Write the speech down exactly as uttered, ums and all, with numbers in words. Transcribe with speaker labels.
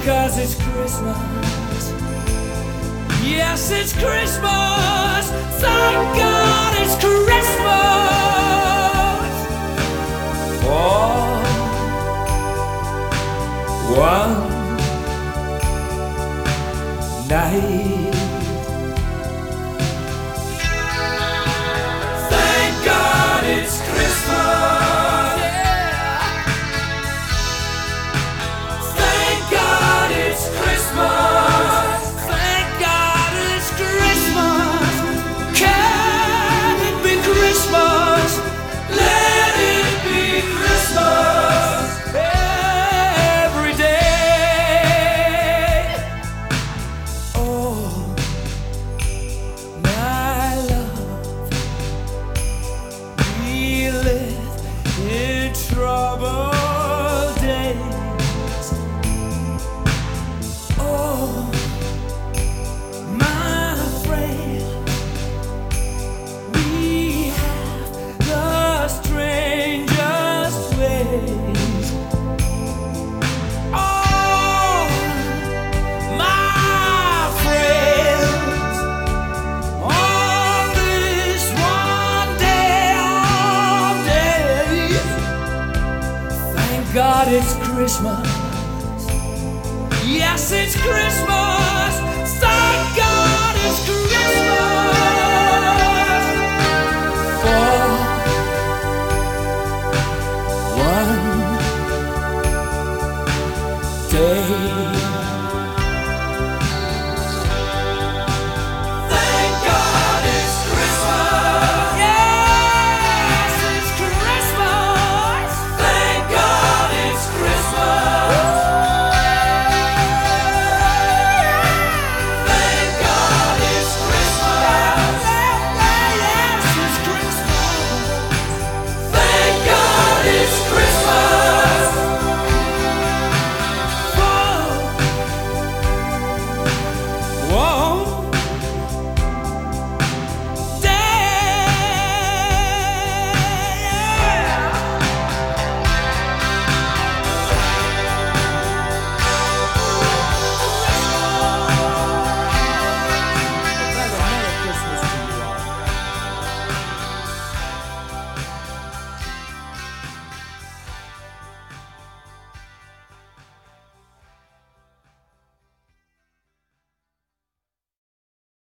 Speaker 1: 'cause it's Christmas. Yes, it's Christmas. Thank God it's Christmas. For one night. Thank God it's Christmas. Yeah. Thank God it's Christmas. Thank God it's Christmas. Can it be Christmas? Let it be Christmas every day. Oh, my love, we live in troubled days. Oh, my friend, we have the strangest ways. Oh, my friends, on this one day of days, thank God it's Christmas. Yes, it's Christmas. Thank God it's Christmas. For one day.